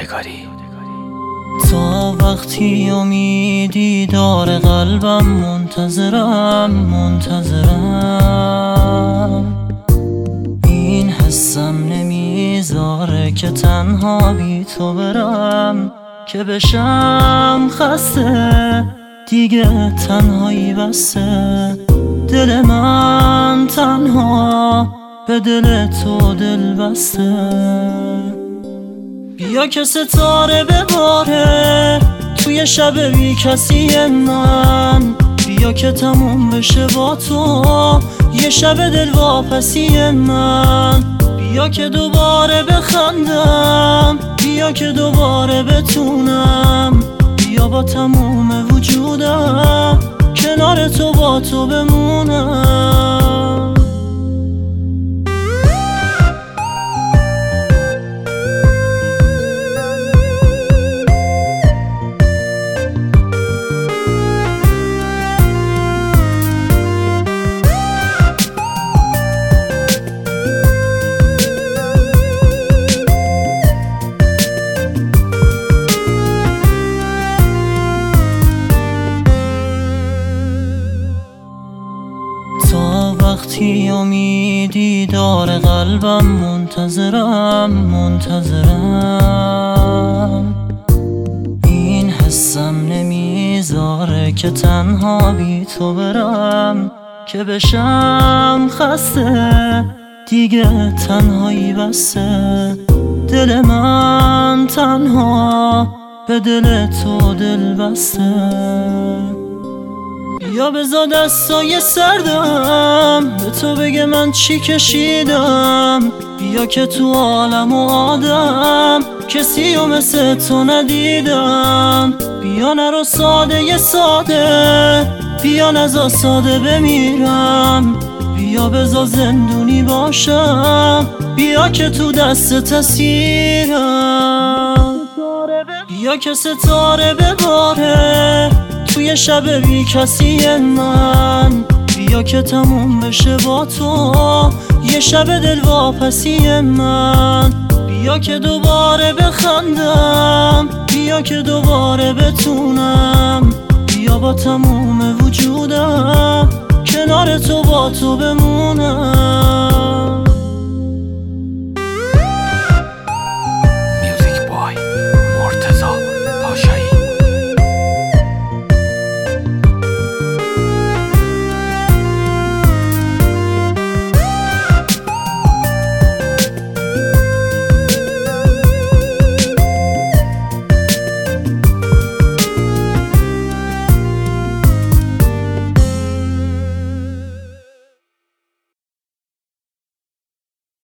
یادگاری. تا وقتی امیدی داره قلبم منتظرم این حسم نمیذاره که تنها بی تو برم، که بشم خسته دیگه تنهایی بسته. دل من تنها به دل تو دل بسته. بیا که ستاره بباره توی شب بی کسی من، بیا که تموم بشه با تو یه شب دل واپسی من. بیا که دوباره بخندم، بیا که دوباره بتونم، بیا با تموم وجودم کنار تو با تو بمونم. وقتی امیدی داره قلبم منتظرم این حسم نمیذاره که تنها بی تو برم، که بشم خسته دیگه تنهایی بسته. دل من تنها به دل تو دل بسته. بیا بذار دستای سردم به تو بگه من چی کشیدم. بیا که تو عالم و آدم کسی و مثل تو ندیدم. بیا نرو ساده ساده، بیا نذار ساده بمیرم. بیا بذار زندونی باشم، بیا که تو دست اسیرم. بیا که ستاره بباره توی شب بی کسی من، بیا که تموم بشه با تو یه شب دل واپسی من. بیا که دوباره بخندم، بیا که دوباره بتونم، بیا با تموم وجودم کنار تو با تو بمونم.